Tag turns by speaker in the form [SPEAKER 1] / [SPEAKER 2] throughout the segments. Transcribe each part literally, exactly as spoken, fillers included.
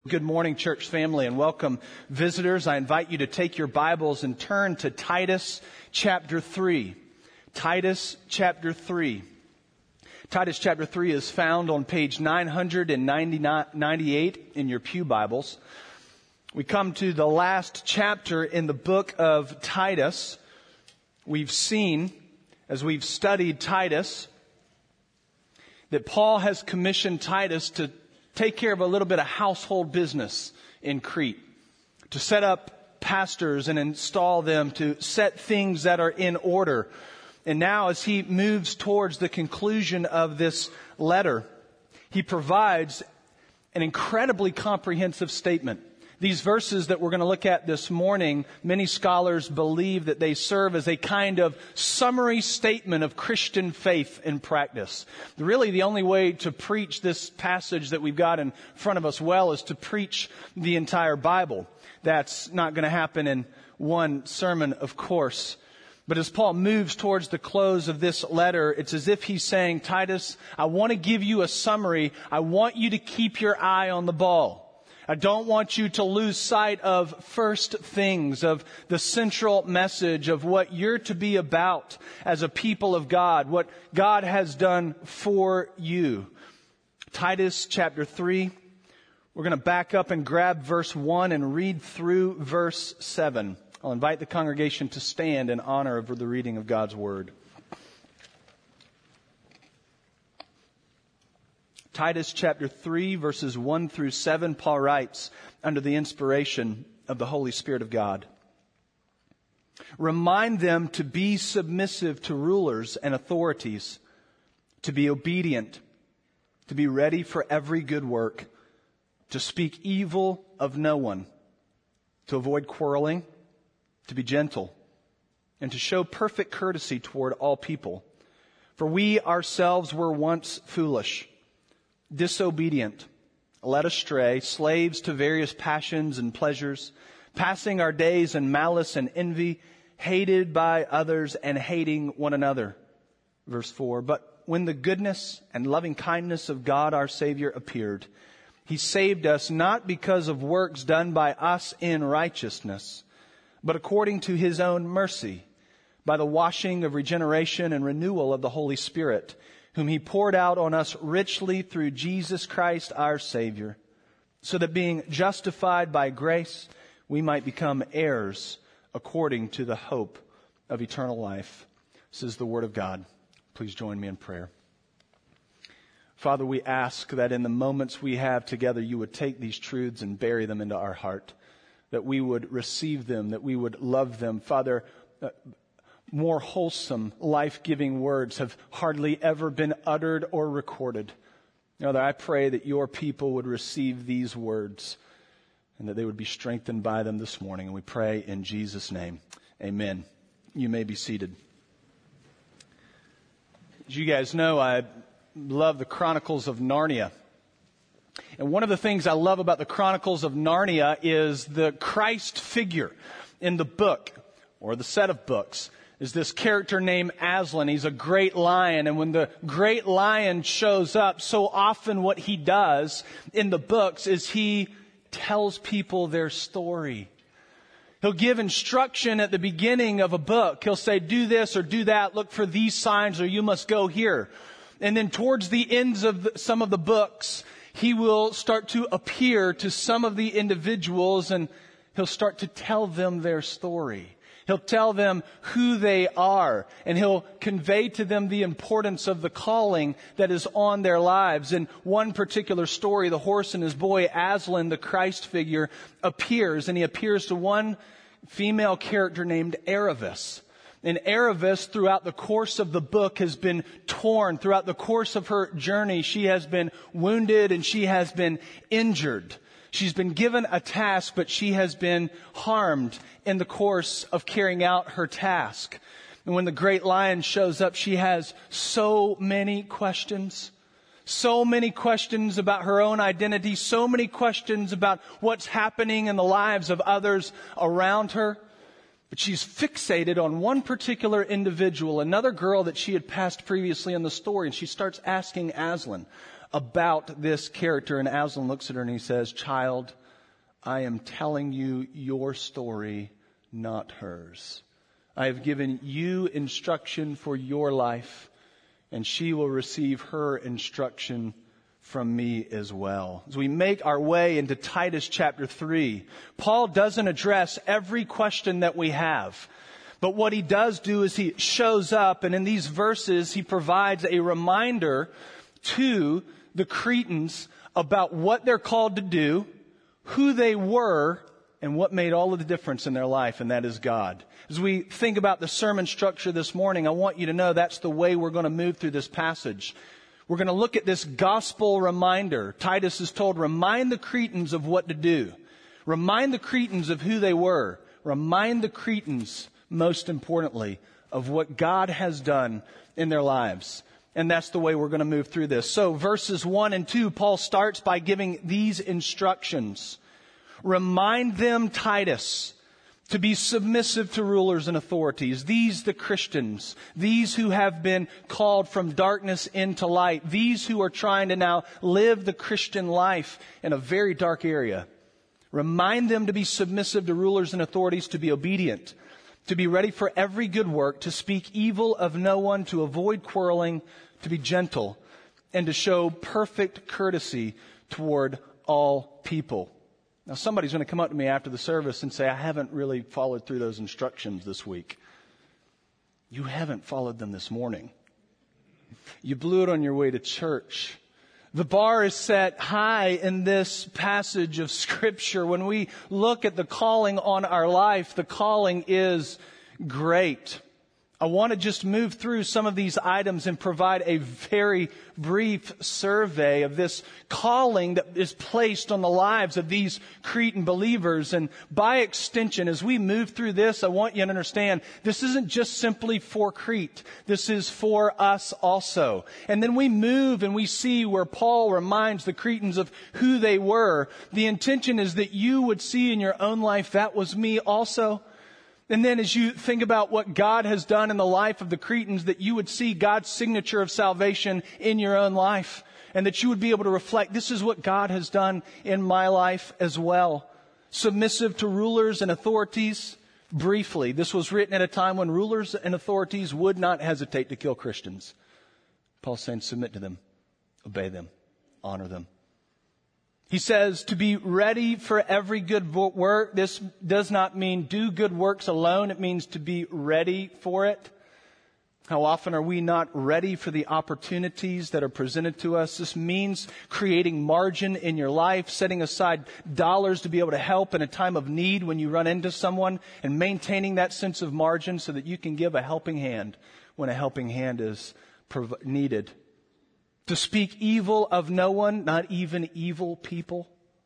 [SPEAKER 1] Good morning, church family, and welcome visitors. I invite you to take your Bibles and turn to Titus chapter three. Titus chapter three. Titus chapter three is found on page nine ninety-eight in your pew Bibles. We come to the last chapter in the book of Titus. We've seen, as we've studied Titus, that Paul has commissioned Titus to take care of a little bit of household business in Crete, to set up pastors and install them, to set things that are in order. And now as he moves towards the conclusion of this letter, he provides an incredibly comprehensive statement. These verses that we're going to look at this morning, many scholars believe that they serve as a kind of summary statement of Christian faith and practice. Really, the only way to preach this passage that we've got in front of us well is to preach the entire Bible. That's not going to happen in one sermon, of course. But as Paul moves towards the close of this letter, it's as if he's saying, Titus, I want to give you a summary. I want you to keep your eye on the ball. I don't want you to lose sight of first things, of the central message of what you're to be about as a people of God, what God has done for you. Titus chapter three, we're going to back up and grab verse one and read through verse seven. I'll invite the congregation to stand in honor of the reading of God's Word. Titus chapter three, verses one through seven, Paul writes, under the inspiration of the Holy Spirit of God. Remind them to be submissive to rulers and authorities, to be obedient, to be ready for every good work, to speak evil of no one, to avoid quarreling, to be gentle, and to show perfect courtesy toward all people. For we ourselves were once foolish, disobedient, led astray, slaves to various passions and pleasures, passing our days in malice and envy, hated by others and hating one another. Verse four, but when the goodness and loving kindness of God our Savior appeared, He saved us not because of works done by us in righteousness, but according to His own mercy, by the washing of regeneration and renewal of the Holy Spirit, whom He poured out on us richly through Jesus Christ our Savior, so that being justified by grace, we might become heirs according to the hope of eternal life. This is the Word of God. Please join me in prayer. Father, we ask that in the moments we have together, you would take these truths and bury them into our heart, that we would receive them, that we would love them. Father, uh, more wholesome, life-giving words have hardly ever been uttered or recorded. Father, I pray that your people would receive these words and that they would be strengthened by them this morning. And we pray in Jesus' name. Amen. You may be seated. As you guys know, I love the Chronicles of Narnia. And one of the things I love about the Chronicles of Narnia is the Christ figure in the book, or the set of books, is this character named Aslan. He's a great lion. And when the great lion shows up, so often what he does in the books is he tells people their story. He'll give instruction at the beginning of a book. He'll say, do this or do that. Look for these signs or you must go here. And then towards the ends of the, some of the books, he will start to appear to some of the individuals and he'll start to tell them their story. He'll tell them who they are, and he'll convey to them the importance of the calling that is on their lives. In one particular story, the horse and his boy, Aslan, the Christ figure, appears, and he appears to one female character named Aravis. And Aravis, throughout the course of the book, has been torn. Throughout the course of her journey, she has been wounded and she has been injured. She's been given a task, but she has been harmed in the course of carrying out her task. And when the great lion shows up, she has so many questions. So many questions about her own identity. So many questions about what's happening in the lives of others around her. But she's fixated on one particular individual, another girl that she had passed previously in the story. And she starts asking Aslan about this character. And Aslan looks at her and he says, "Child, I am telling you your story, not hers. I have given you instruction for your life, and she will receive her instruction from me as well." As we make our way into Titus chapter three, Paul doesn't address every question that we have. But what he does do is he shows up, and in these verses he provides a reminder to the Cretans about what they're called to do, who they were, and what made all of the difference in their life, and that is God. As we think about the sermon structure this morning, I want you to know that's the way we're going to move through this passage. We're going to look at this gospel reminder. Titus is told, remind the Cretans of what to do. Remind the Cretans of who they were. Remind the Cretans, most importantly, of what God has done in their lives. And that's the way we're going to move through this. So verses one and two, Paul starts by giving these instructions. Remind them, Titus, to be submissive to rulers and authorities. These, the Christians, these who have been called from darkness into light, these who are trying to now live the Christian life in a very dark area. Remind them to be submissive to rulers and authorities, to be obedient, to be ready for every good work, to speak evil of no one, to avoid quarreling, to be gentle, and to show perfect courtesy toward all people. Now, somebody's going to come up to me after the service and say, I haven't really followed through those instructions this week. You haven't followed them this morning. You blew it on your way to church. The bar is set high in this passage of Scripture. When we look at the calling on our life, the calling is great. I want to just move through some of these items and provide a very brief survey of this calling that is placed on the lives of these Cretan believers. And by extension, as we move through this, I want you to understand this isn't just simply for Crete. This is for us also. And then we move and we see where Paul reminds the Cretans of who they were. The intention is that you would see in your own life, that was me also. And then as you think about what God has done in the life of the Cretans, that you would see God's signature of salvation in your own life. And that you would be able to reflect, this is what God has done in my life as well. Submissive to rulers and authorities. Briefly, this was written at a time when rulers and authorities would not hesitate to kill Christians. Paul's saying, submit to them, obey them, honor them. He says to be ready for every good work. This does not mean do good works alone. It means to be ready for it. How often are we not ready for the opportunities that are presented to us? This means creating margin in your life, setting aside dollars to be able to help in a time of need when you run into someone, and maintaining that sense of margin so that you can give a helping hand when a helping hand is prov- needed. To speak evil of no one, not even evil people.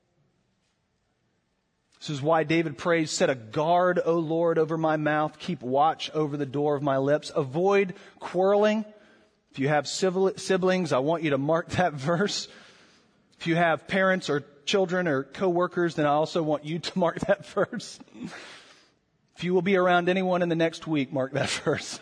[SPEAKER 1] This is why David prays, set a guard, O Lord, over my mouth. Keep watch over the door of my lips. Avoid quarreling. If you have siblings, I want you to mark that verse. If you have parents or children or co-workers, then I also want you to mark that verse. If you will be around anyone in the next week, mark that verse.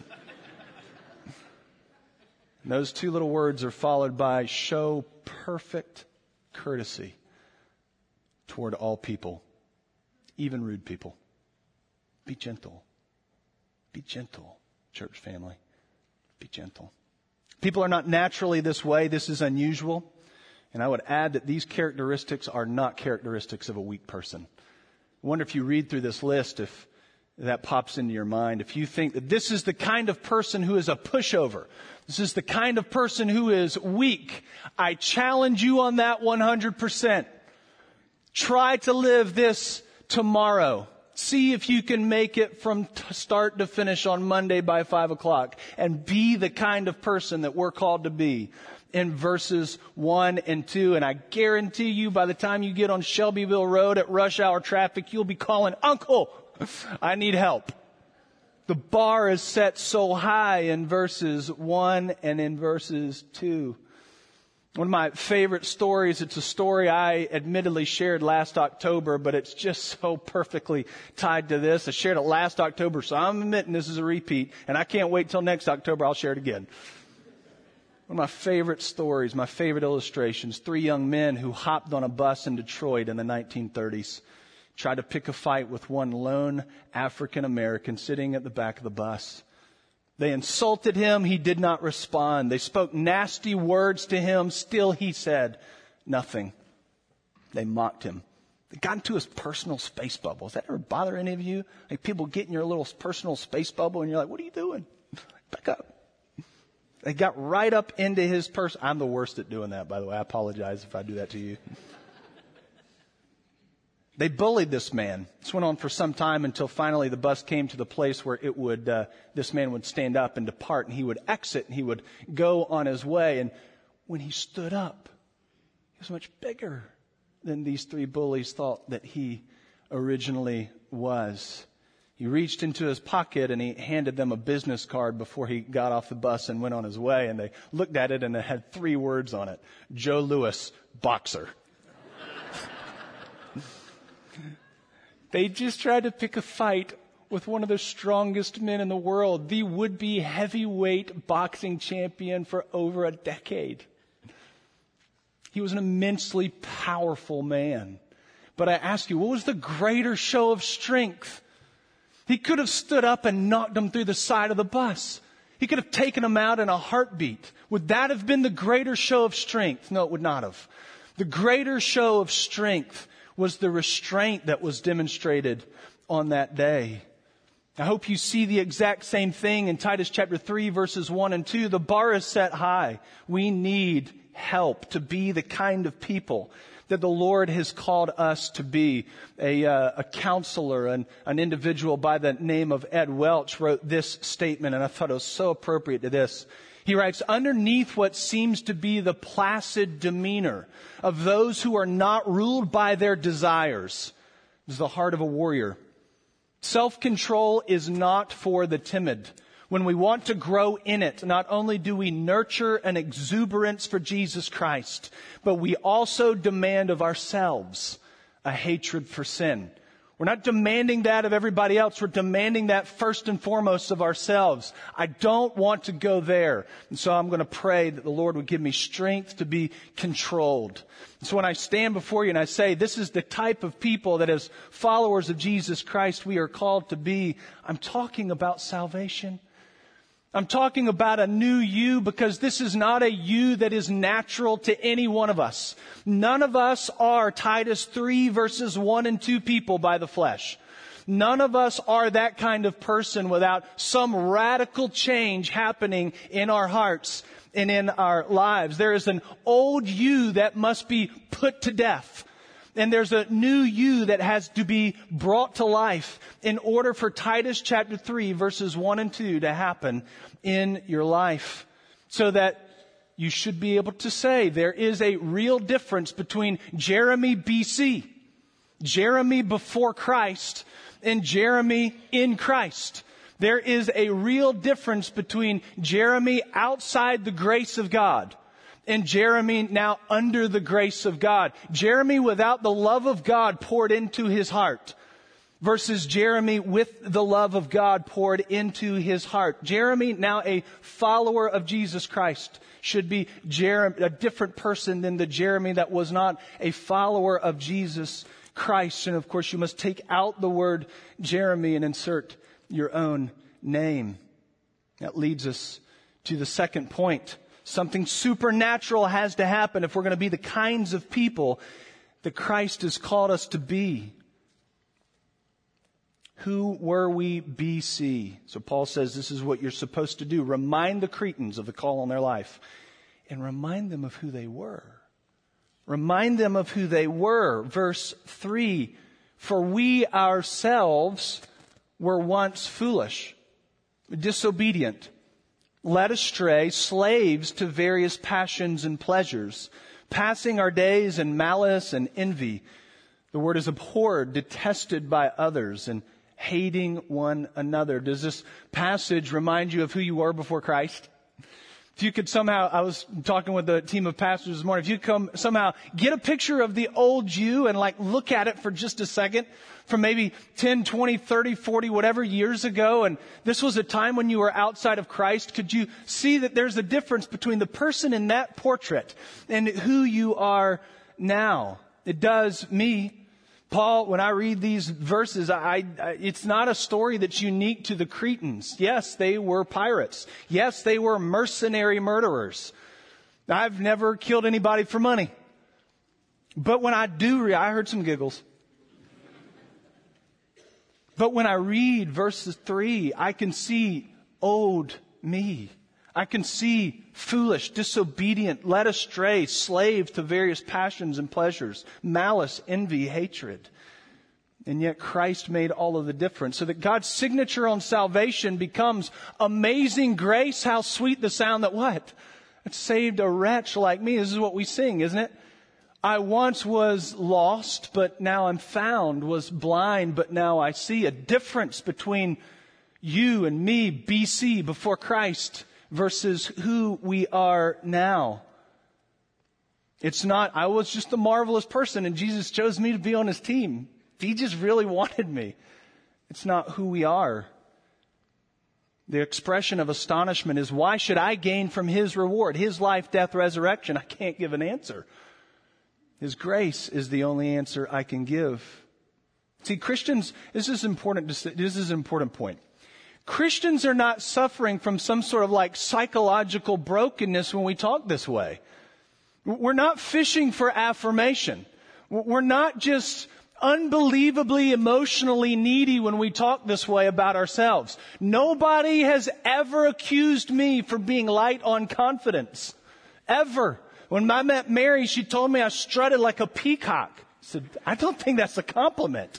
[SPEAKER 1] And those two little words are followed by show perfect courtesy toward all people, even rude people. Be gentle. Be gentle, church family. Be gentle. People are not naturally this way. This is unusual. And I would add that these characteristics are not characteristics of a weak person. I wonder if you read through this list, if that pops into your mind. If you think that this is the kind of person who is a pushover, this is the kind of person who is weak, I challenge you on that one hundred percent. Try to live this tomorrow. See if you can make it from start to finish on Monday by five o'clock and be the kind of person that we're called to be in verses one and two. And I guarantee you by the time you get on Shelbyville Road at rush hour traffic, you'll be calling, Uncle, I need help. The bar is set so high in verses one and in verses two. One of my favorite stories, it's a story I admittedly shared last October, but it's just so perfectly tied to this. I shared it last October, so I'm admitting this is a repeat, and I can't wait till next October, I'll share it again. One of my favorite stories, my favorite illustrations, three young men who hopped on a bus in Detroit in the nineteen thirties, tried to pick a fight with one lone African American sitting at the back of the bus. They insulted him. He did not respond. They spoke nasty words to him. Still, he said nothing. They mocked him. They got into his personal space bubble. Does that ever bother any of you? Like people get in your little personal space bubble and you're like, what are you doing? Back up. They got right up into his person. I'm the worst at doing that, by the way. I apologize if I do that to you. They bullied this man. This went on for some time until finally the bus came to the place where it would, uh, this man would stand up and depart, and he would exit and he would go on his way. And when he stood up, he was much bigger than these three bullies thought that he originally was. He reached into his pocket and he handed them a business card before he got off the bus and went on his way. And they looked at it and it had three words on it. Joe Louis, boxer. They just tried to pick a fight with one of the strongest men in the world, the would-be heavyweight boxing champion for over a decade. He was an immensely powerful man. But I ask you, what was the greater show of strength? He could have stood up and knocked him through the side of the bus. He could have taken him out in a heartbeat. Would that have been the greater show of strength? No, it would not have. The greater show of strength was the restraint that was demonstrated on that day. I hope you see the exact same thing in Titus chapter three, verses one and two. The bar is set high. We need help to be the kind of people that the Lord has called us to be. A, uh, a counselor, and an individual by the name of Ed Welch wrote this statement, and I thought it was so appropriate to this. He writes, underneath what seems to be the placid demeanor of those who are not ruled by their desires is the heart of a warrior. Self-control is not for the timid. When we want to grow in it, not only do we nurture an exuberance for Jesus Christ, but we also demand of ourselves a hatred for sin. We're not demanding that of everybody else. We're demanding that first and foremost of ourselves. I don't want to go there. And so I'm going to pray that the Lord would give me strength to be controlled. And so when I stand before you and I say, this is the type of people that as followers of Jesus Christ we are called to be, I'm talking about salvation. I'm talking about a new you, because this is not a you that is natural to any one of us. None of us are Titus three verses one and two people by the flesh. None of us are that kind of person without some radical change happening in our hearts and in our lives. There is an old you that must be put to death. And there's a new you that has to be brought to life in order for Titus chapter three verses one and two to happen in your life. So that you should be able to say there is a real difference between Jeremy B C, Jeremy before Christ, and Jeremy in Christ. There is a real difference between Jeremy outside the grace of God and Jeremy now under the grace of God. Jeremy without the love of God poured into his heart versus Jeremy with the love of God poured into his heart. Jeremy, now a follower of Jesus Christ, should be Jeremy, a different person than the Jeremy that was not a follower of Jesus Christ. And of course, you must take out the word Jeremy and insert your own name. That leads us to the second point. Something supernatural has to happen if we're going to be the kinds of people that Christ has called us to be. Who were we B C? So Paul says this is what you're supposed to do. Remind the Cretans of the call on their life and remind them of who they were. Remind them of who they were. Verse three, for we ourselves were once foolish, disobedient, led astray, slaves to various passions and pleasures, passing our days in malice and envy. The word is abhorred, detested by others, and hating one another. Does this passage remind you of who you were before Christ? If you could somehow, I was talking with the team of pastors this morning, if you come somehow get a picture of the old you and like look at it for just a second from maybe ten, twenty, thirty, forty, whatever years ago, and this was a time when you were outside of Christ, could you see that there's a difference between the person in that portrait and who you are now? It does me. Paul, when I read these verses, I, I, it's not a story that's unique to the Cretans. Yes, they were pirates. Yes, they were mercenary murderers. I've never killed anybody for money. But when I do read, I heard some giggles. But when I read verses three, I can see old me. I can see foolish, disobedient, led astray, slave to various passions and pleasures, malice, envy, hatred. And yet Christ made all of the difference. So that God's signature on salvation becomes amazing grace. How sweet the sound that what? It saved a wretch like me. This is what we sing, isn't it? I once was lost, but now I'm found, was blind, but now I see. A difference between you and me, B C, before Christ, versus who we are now. It's not, I was just a marvelous person and Jesus chose me to be on his team. He just really wanted me. It's not who we are. The expression of astonishment is, why should I gain from his reward? His life, death, resurrection. I can't give an answer. His grace is the only answer I can give. See, Christians, this is important. To, this is an important point. Christians are not suffering from some sort of like psychological brokenness when we talk this way. We're not fishing for affirmation. We're not just unbelievably emotionally needy when we talk this way about ourselves. Nobody has ever accused me for being light on confidence. Ever. When I met Mary, she told me I strutted like a peacock. I said, I don't think that's a compliment.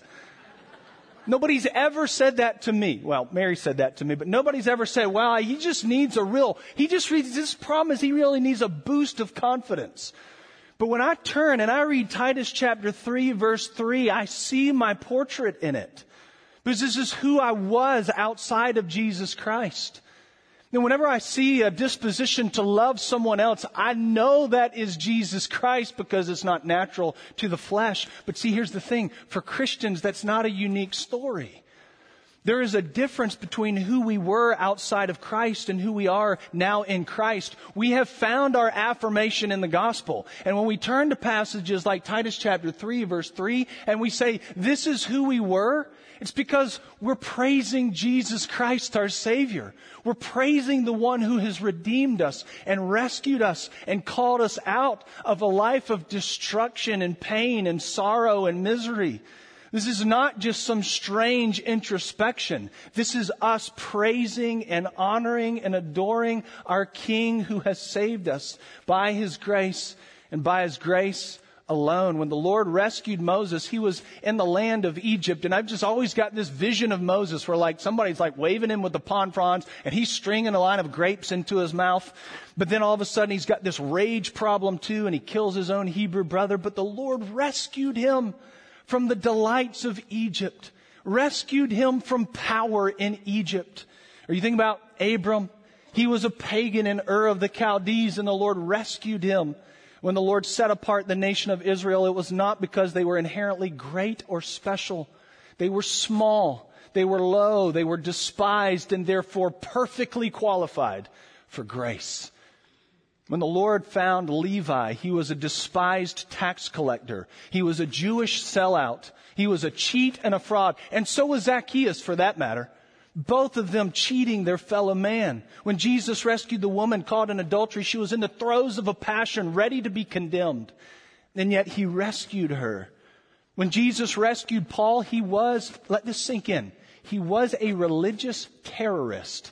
[SPEAKER 1] Nobody's ever said that to me. Well, Mary said that to me, but nobody's ever said, well, he just needs a real, he just reads, this problem is he really needs a boost of confidence. But when I turn and I read Titus chapter three, verse three, I see my portrait in it. Because this is who I was outside of Jesus Christ. And whenever I see a disposition to love someone else, I know that is Jesus Christ because it's not natural to the flesh. But see, here's the thing. For Christians, that's not a unique story. There is a difference between who we were outside of Christ and who we are now in Christ. We have found our affirmation in the gospel. And when we turn to passages like Titus chapter three, verse three, and we say, this is who we were, it's because we're praising Jesus Christ, our Savior. We're praising the one who has redeemed us and rescued us and called us out of a life of destruction and pain and sorrow and misery. This is not just some strange introspection. This is us praising and honoring and adoring our King who has saved us by His grace and by His grace alone. When the Lord rescued Moses, he was in the land of Egypt. And I've just always got this vision of Moses where like somebody's like waving him with the palm fronds and he's stringing a line of grapes into his mouth. But then all of a sudden he's got this rage problem too and he kills his own Hebrew brother. But the Lord rescued him from the delights of Egypt, rescued him from power in Egypt. Or you think about Abram. He was a pagan in Ur of the Chaldees and the Lord rescued him. When the Lord set apart the nation of Israel, it was not because they were inherently great or special. They were small, they were low, they were despised and therefore perfectly qualified for grace. When the Lord found Levi, he was a despised tax collector. He was a Jewish sellout. He was a cheat and a fraud. And so was Zacchaeus, for that matter. Both of them cheating their fellow man. When Jesus rescued the woman caught in adultery, she was in the throes of a passion, ready to be condemned. And yet he rescued her. When Jesus rescued Paul, he was, let this sink in, he was a religious terrorist.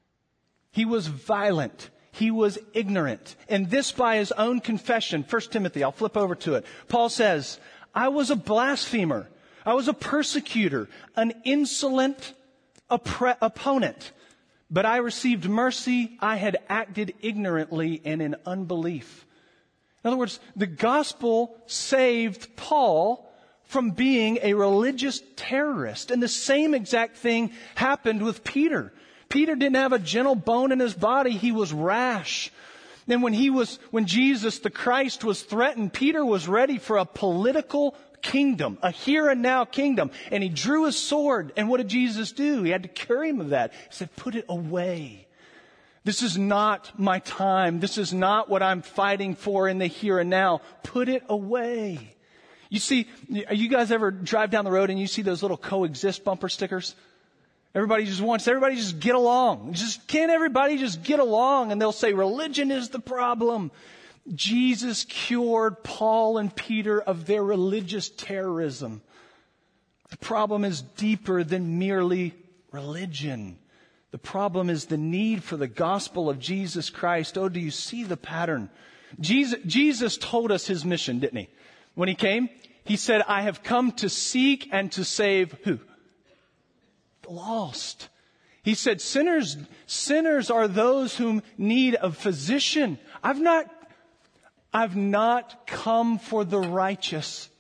[SPEAKER 1] He was violent. He was ignorant. And this by his own confession. First Timothy, I'll flip over to it. Paul says, I was a blasphemer. I was a persecutor, an insolent oppre- opponent. But I received mercy. I had acted ignorantly and in unbelief. In other words, the gospel saved Paul from being a religious terrorist. And the same exact thing happened with Peter. Peter didn't have a gentle bone in his body. He was rash. And when he was, when Jesus, the Christ, was threatened, Peter was ready for a political kingdom, a here and now kingdom. And he drew his sword. And what did Jesus do? He had to cure him of that. He said, put it away. This is not my time. This is not what I'm fighting for in the here and now. Put it away. You see, you guys ever drive down the road and you see those little coexist bumper stickers? Everybody just wants, everybody just get along. Just, can't everybody just get along? And they'll say religion is the problem. Jesus cured Paul and Peter of their religious terrorism. The problem is deeper than merely religion. The problem is the need for the gospel of Jesus Christ. Oh, do you see the pattern? Jesus, Jesus told us his mission, didn't he? When he came, he said, I have come to seek and to save who? The lost. He said, sinners, sinners are those whom need a physician. I've not, I've not come for the righteous.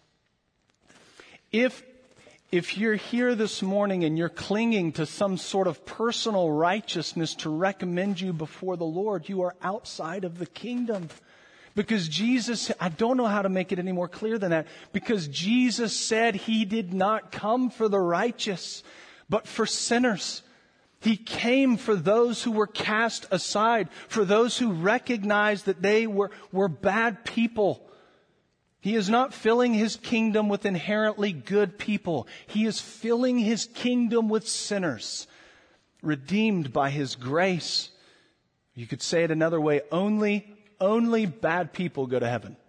[SPEAKER 1] If If you're here this morning and you're clinging to some sort of personal righteousness to recommend you before the Lord, you are outside of the kingdom. Because Jesus, I don't know how to make it any more clear than that. Because Jesus said he did not come for the righteous, but for sinners. He came for those who were cast aside, for those who recognized that they were, were bad people. He is not filling his kingdom with inherently good people. He is filling his kingdom with sinners, redeemed by his grace. You could say it another way. Only, only bad people go to heaven.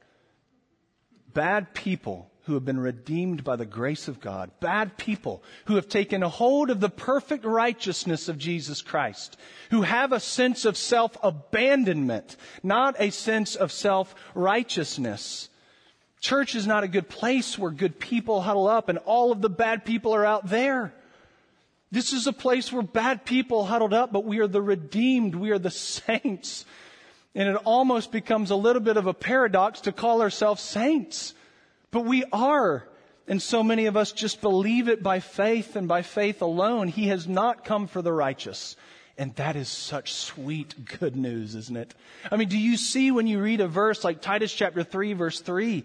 [SPEAKER 1] Bad people who have been redeemed by the grace of God. Bad people who have taken a hold of the perfect righteousness of Jesus Christ. Who have a sense of self-abandonment, not a sense of self-righteousness. Church is not a good place where good people huddle up and all of the bad people are out there. This is a place where bad people huddled up, but we are the redeemed. We are the saints. And it almost becomes a little bit of a paradox to call ourselves saints. But we are. And so many of us just believe it by faith and by faith alone. He has not come for the righteous. And that is such sweet good news, isn't it? I mean, do you see when you read a verse like Titus chapter three, verse three?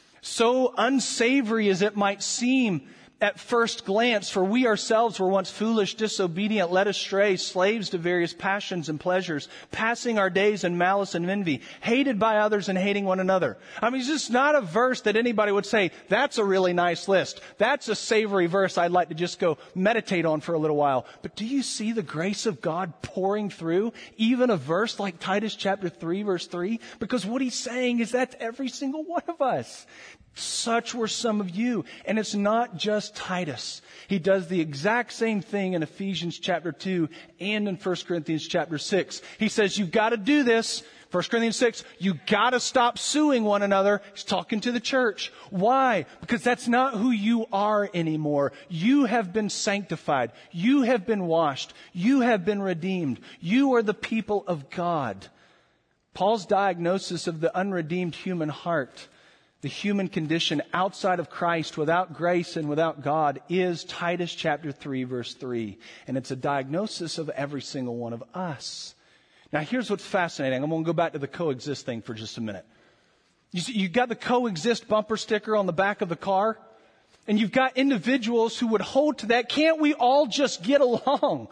[SPEAKER 1] So unsavory as it might seem at first glance, for we ourselves were once foolish, disobedient, led astray, slaves to various passions and pleasures, passing our days in malice and envy, hated by others and hating one another. I mean, it's just not a verse that anybody would say, that's a really nice list. That's a savory verse I'd like to just go meditate on for a little while. But do you see the grace of God pouring through even a verse like Titus chapter three, verse three? Because what he's saying is that's every single one of us. Such were some of you. And it's not just Titus. He does the exact same thing in Ephesians chapter two and in First Corinthians chapter six. He says, you've got to do this. First Corinthians six, you got to stop suing one another. He's talking to the church. Why? Because that's not who you are anymore. You have been sanctified. You have been washed. You have been redeemed. You are the people of God. Paul's diagnosis of the unredeemed human heart, the human condition outside of Christ, without grace and without God, is Titus chapter three, verse three. And it's a diagnosis of every single one of us. Now, here's what's fascinating. I'm going to go back to the coexist thing for just a minute. You see, you've got the coexist bumper sticker on the back of the car, and you've got individuals who would hold to that. Can't we all just get along?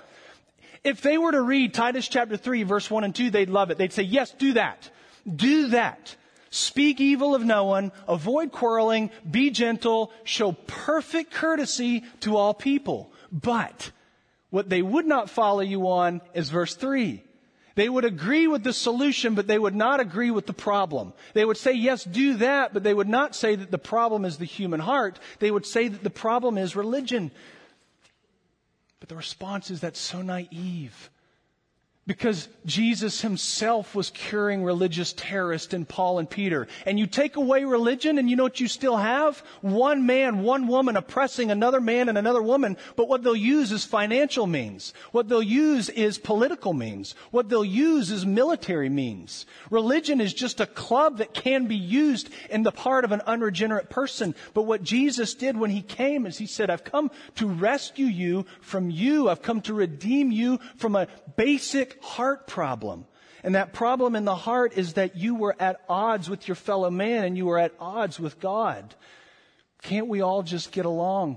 [SPEAKER 1] If they were to read Titus chapter three, verse one and two, they'd love it. They'd say, yes, do that. Do that. Speak evil of no one, avoid quarreling, be gentle, show perfect courtesy to all people. But what they would not follow you on is verse three. They would agree with the solution, but they would not agree with the problem. They would say, yes, do that, but they would not say that the problem is the human heart. They would say that the problem is religion. But the response is, that's so naive. Because Jesus himself was curing religious terrorists in Paul and Peter. And you take away religion and you know what you still have? One man, one woman oppressing another man and another woman. But what they'll use is financial means. What they'll use is political means. What they'll use is military means. Religion is just a club that can be used in the part of an unregenerate person. But what Jesus did when he came is he said, I've come to rescue you from you. I've come to redeem you from a basic heart problem. And that problem in the heart is that you were at odds with your fellow man and you were at odds with God. Can't we all just get along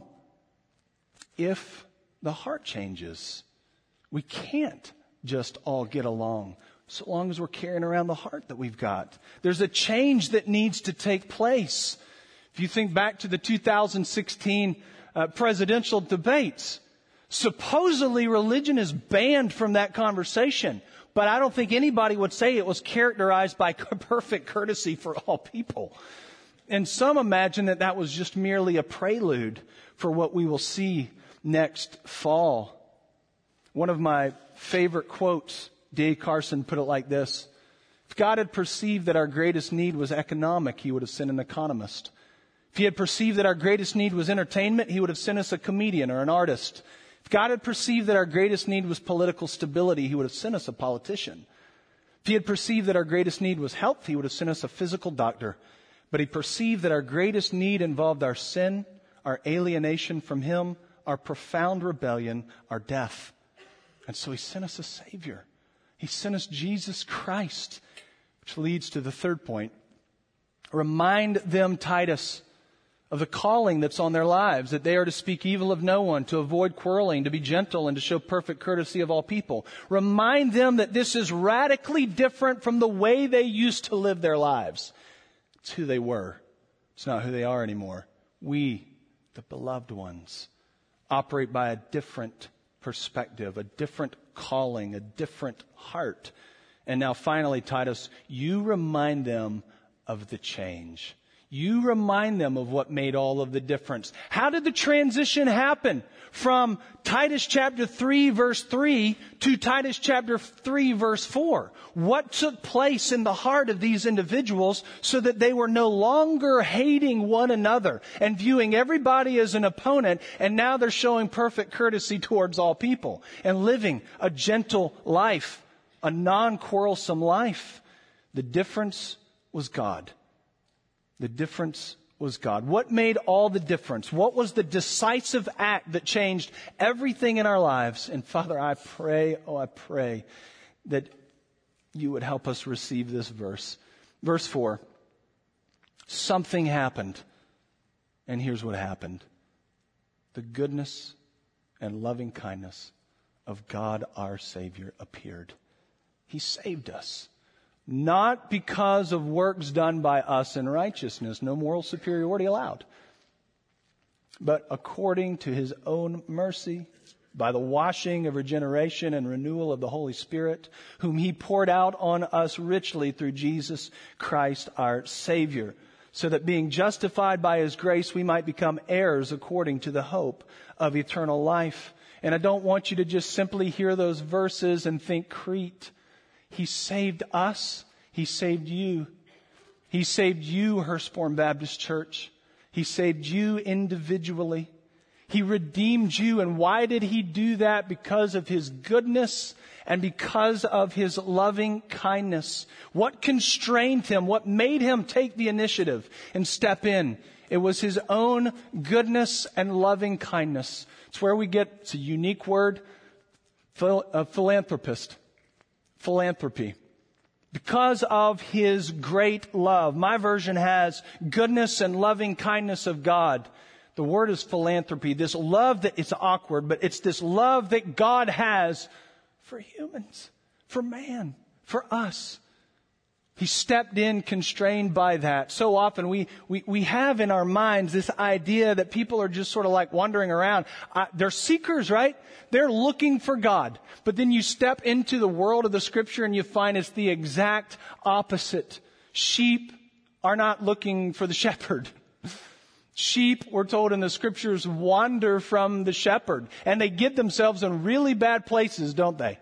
[SPEAKER 1] if the heart changes? We can't just all get along so long as we're carrying around the heart that we've got. There's a change that needs to take place. If you think back to the two thousand sixteen uh, presidential debates, supposedly religion is banned from that conversation, but I don't think anybody would say it was characterized by perfect courtesy for all people. And some imagine that that was just merely a prelude for what we will see next fall. One of my favorite quotes, D A Carson put it like this: if God had perceived that our greatest need was economic, he would have sent an economist. If he had perceived that our greatest need was entertainment, he would have sent us a comedian or an artist. If God had perceived that our greatest need was political stability, he would have sent us a politician. If he had perceived that our greatest need was health, he would have sent us a physical doctor. But he perceived that our greatest need involved our sin, our alienation from him, our profound rebellion, our death. And so he sent us a Savior. He sent us Jesus Christ, which leads to the third point. Remind them, Titus, of the calling that's on their lives, that they are to speak evil of no one, to avoid quarreling, to be gentle, and to show perfect courtesy of all people. Remind them that this is radically different from the way they used to live their lives. It's who they were. It's not who they are anymore. We, the beloved ones, operate by a different perspective, a different calling, a different heart. And now finally, Titus, you remind them of the change. You remind them of what made all of the difference. How did the transition happen from Titus chapter three verse three to Titus chapter three verse four? What took place in the heart of these individuals so that they were no longer hating one another and viewing everybody as an opponent, and now they're showing perfect courtesy towards all people and living a gentle life, a non-quarrelsome life? The difference was God. The difference was God. What made all the difference? What was the decisive act that changed everything in our lives? And Father, I pray, oh, I pray that you would help us receive this verse. Verse four. Something happened. And here's what happened. The goodness and loving kindness of God our Savior appeared. He saved us. Not because of works done by us in righteousness, no moral superiority allowed, but according to his own mercy, by the washing of regeneration and renewal of the Holy Spirit, whom he poured out on us richly through Jesus Christ our Savior, so that being justified by his grace, we might become heirs according to the hope of eternal life. And I don't want you to just simply hear those verses and think Crete. He saved us. He saved you. He saved you, Hurstbourne Baptist Church. He saved you individually. He redeemed you. And why did he do that? Because of his goodness and because of his loving kindness. What constrained him? What made him take the initiative and step in? It was his own goodness and loving kindness. It's where we get, it's a unique word, phil, a philanthropist. Philanthropy. Because of his great love. My version has goodness and loving kindness of God. The word is philanthropy. This love that, it's awkward, but it's this love that God has for humans, for man, for us. He stepped in constrained by that. So often we, we, we have in our minds this idea that people are just sort of like wandering around. Uh, they're seekers, right? They're looking for God. But then you step into the world of the Scripture and you find it's the exact opposite. Sheep are not looking for the shepherd. Sheep, we're told in the Scriptures, wander from the shepherd. And they get themselves in really bad places, don't they?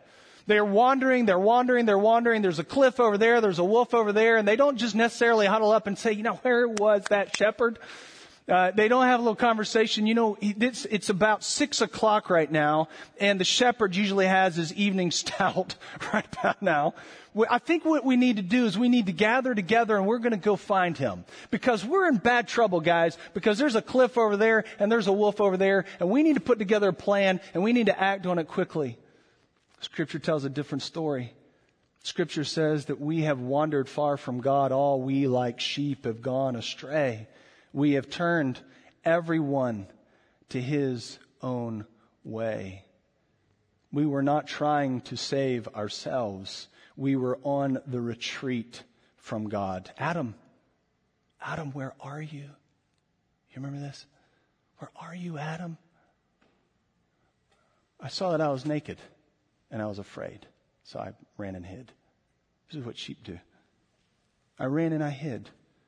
[SPEAKER 1] They're wandering, they're wandering, they're wandering. There's a cliff over there, there's a wolf over there, and they don't just necessarily huddle up and say, you know, where was that shepherd? Uh, they don't have a little conversation. You know, it's, it's about six o'clock right now, and the shepherd usually has his evening stout right about now. I think what we need to do is we need to gather together, and we're going to go find him. Because we're in bad trouble, guys, because there's a cliff over there, and there's a wolf over there, and we need to put together a plan, and we need to act on it quickly. Scripture tells a different story. Scripture says that we have wandered far from God. All we like sheep have gone astray. We have turned everyone to his own way. We were not trying to save ourselves. We were on the retreat from God. Adam, Adam, where are you? You remember this? Where are you, Adam? I saw that I was naked and I was afraid. So I ran and hid. This is what sheep do. I ran and I hid.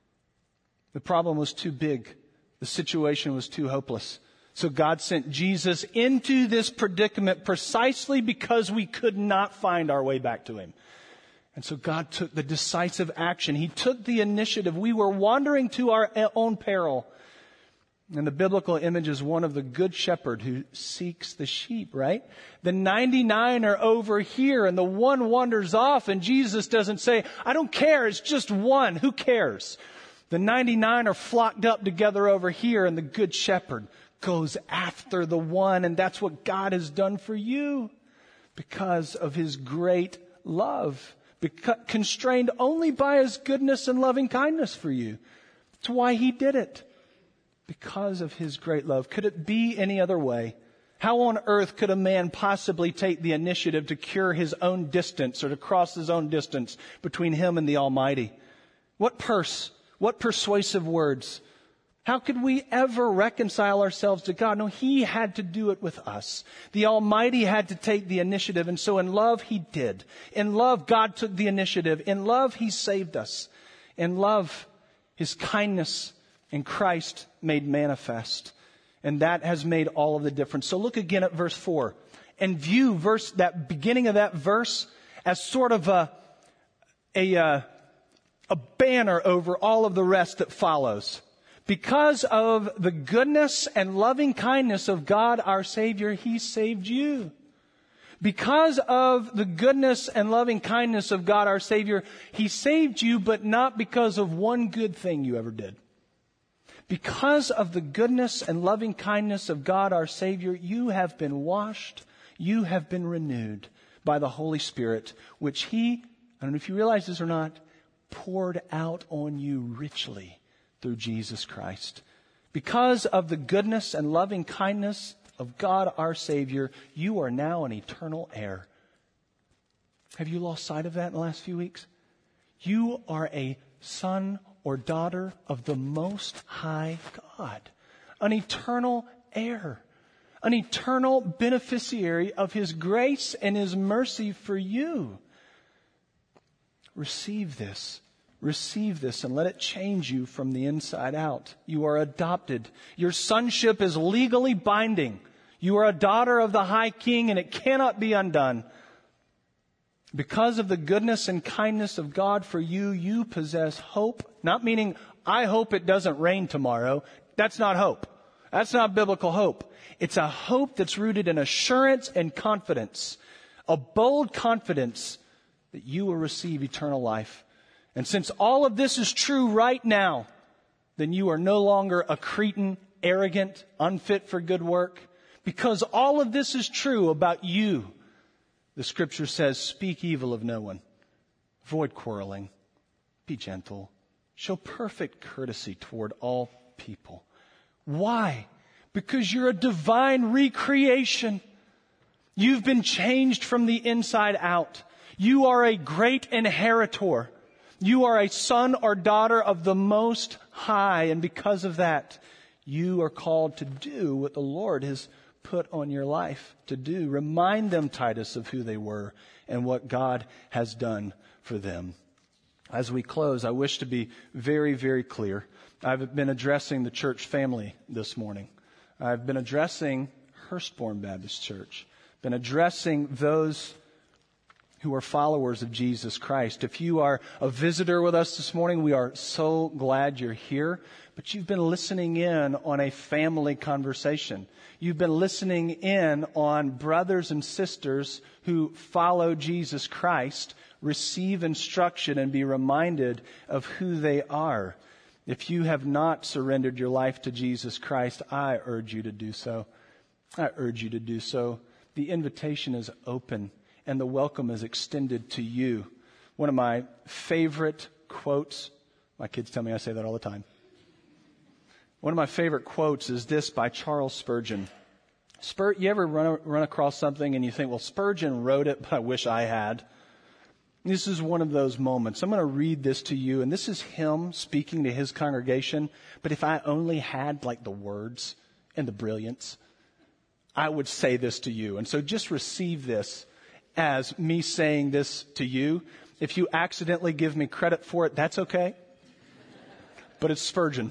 [SPEAKER 1] The problem was too big. The situation was too hopeless. So God sent Jesus into this predicament precisely because we could not find our way back to him. And so God took the decisive action. He took the initiative. We were wandering to our own peril. And the biblical image is one of the good shepherd who seeks the sheep, right? The ninety-nine are over here and the one wanders off, and Jesus doesn't say, I don't care, it's just one. Who cares? The ninety-nine are flocked up together over here, and the good shepherd goes after the one, and that's what God has done for you because of his great love, because, constrained only by his goodness and loving kindness for you. That's why he did it, because of his great love. Could it be any other way? How on earth could a man possibly take the initiative to cure his own distance or to cross his own distance between him and the Almighty? What purse? What persuasive words? How could we ever reconcile ourselves to God? No, he had to do it with us. The Almighty had to take the initiative, and so in love, he did. In love, God took the initiative. In love, he saved us. In love, his kindness in Christ made manifest. And that has made all of the difference. So look again at verse four and view verse, that beginning of that verse as sort of a, a, uh, a banner over all of the rest that follows. Because of the goodness and loving kindness of God our Savior, he saved you. Because of the goodness and loving kindness of God our Savior, he saved you, but not because of one good thing you ever did. Because of the goodness and loving kindness of God our Savior, you have been washed, you have been renewed by the Holy Spirit, which he, I don't know if you realize this or not, poured out on you richly through Jesus Christ. Because of the goodness and loving kindness of God our Savior, you are now an eternal heir. Have you lost sight of that in the last few weeks? You are a son or daughter of the Most High God, an eternal heir, an eternal beneficiary of his grace and his mercy for you. Receive this. Receive this and let it change you from the inside out. You are adopted. Your sonship is legally binding. You are a daughter of the High King, and it cannot be undone. Because of the goodness and kindness of God for you, you possess hope. Not meaning, I hope it doesn't rain tomorrow. That's not hope. That's not biblical hope. It's a hope that's rooted in assurance and confidence. A bold confidence that you will receive eternal life. And since all of this is true right now, then you are no longer a cretin, arrogant, unfit for good work. Because all of this is true about you, the Scripture says, speak evil of no one. Avoid quarreling. Be gentle. Show perfect courtesy toward all people. Why? Because you're a divine recreation. You've been changed from the inside out. You are a great inheritor. You are a son or daughter of the Most High, and because of that, you are called to do what the Lord has put on your life to do. Remind them, Titus, of who they were and what God has done for them. As we close, I wish to be very, very clear. I've been addressing the church family this morning. I've been addressing Hurstbourne Baptist Church. Been addressing those who are followers of Jesus Christ. If you are a visitor with us this morning, we are so glad you're here. But you've been listening in on a family conversation. You've been listening in on brothers and sisters who follow Jesus Christ, receive instruction, and be reminded of who they are. If you have not surrendered your life to Jesus Christ, I urge you to do so. I urge you to do so. The invitation is open, and the welcome is extended to you. One of my favorite quotes, my kids tell me I say that all the time. One of my favorite quotes is this by Charles Spurgeon. Spur, you ever run, run across something and you think, well, Spurgeon wrote it, but I wish I had. This is one of those moments. I'm going to read this to you, and this is him speaking to his congregation. But if I only had like the words and the brilliance, I would say this to you. And so just receive this as me saying this to you. If you accidentally give me credit for it, that's okay. But it's Spurgeon.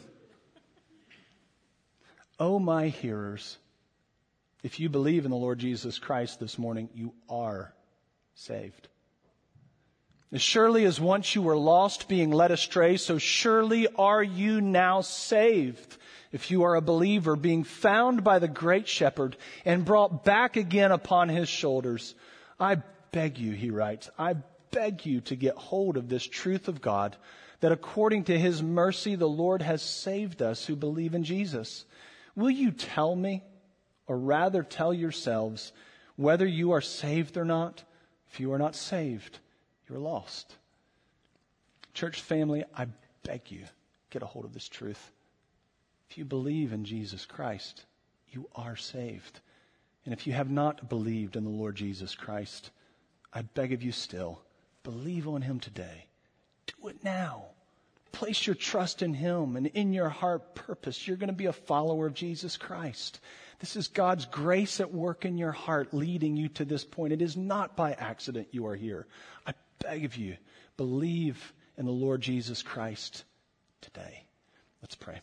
[SPEAKER 1] Oh, my hearers, if you believe in the Lord Jesus Christ this morning, you are saved. As surely as once you were lost, being led astray, so surely are you now saved. If you are a believer, being found by the great shepherd and brought back again upon his shoulders. I beg you, he writes, I beg you to get hold of this truth of God, that according to his mercy, the Lord has saved us who believe in Jesus. Will you tell me, or rather tell yourselves, whether you are saved or not? If you are not saved, you're lost. Church family, I beg you, get a hold of this truth. If you believe in Jesus Christ, you are saved. And if you have not believed in the Lord Jesus Christ, I beg of you still, believe on him today. Do it now. Place your trust in him, and in your heart purpose, you're going to be a follower of Jesus Christ. This is God's grace at work in your heart leading you to this point. It is not by accident you are here. I beg of you, believe in the Lord Jesus Christ today. Let's pray.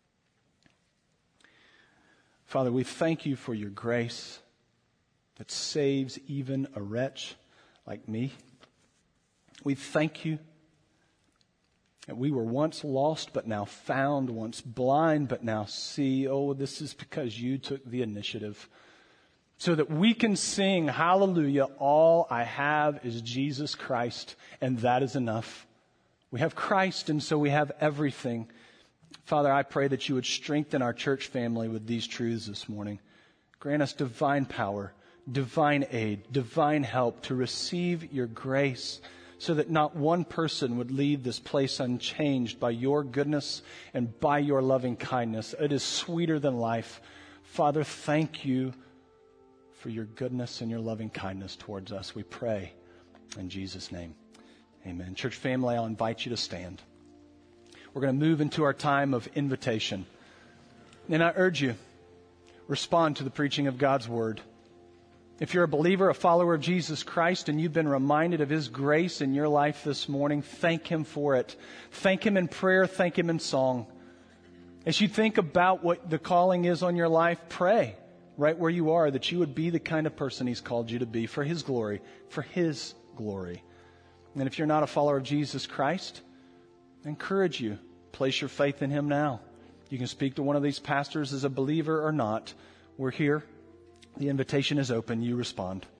[SPEAKER 1] Father, we thank you for your grace that saves even a wretch like me. We thank you that we were once lost but now found, once blind but now see. Oh, this is because you took the initiative so that we can sing, hallelujah, all I have is Jesus Christ, and that is enough. We have Christ, and so we have everything. Father, I pray that you would strengthen our church family with these truths this morning. Grant us divine power, divine aid, divine help to receive your grace so that not one person would leave this place unchanged by your goodness and by your loving kindness. It is sweeter than life. Father, thank you for your goodness and your loving kindness towards us. We pray in Jesus' name. Amen. Church family, I'll invite you to stand. We're going to move into our time of invitation. And I urge you, respond to the preaching of God's word. If you're a believer, a follower of Jesus Christ, and you've been reminded of his grace in your life this morning, thank him for it. Thank him in prayer. Thank him in song. As you think about what the calling is on your life, pray right where you are that you would be the kind of person he's called you to be for his glory, for his glory. And if you're not a follower of Jesus Christ, I encourage you, place your faith in him now. You can speak to one of these pastors as a believer or not. We're here. The invitation is open. You respond.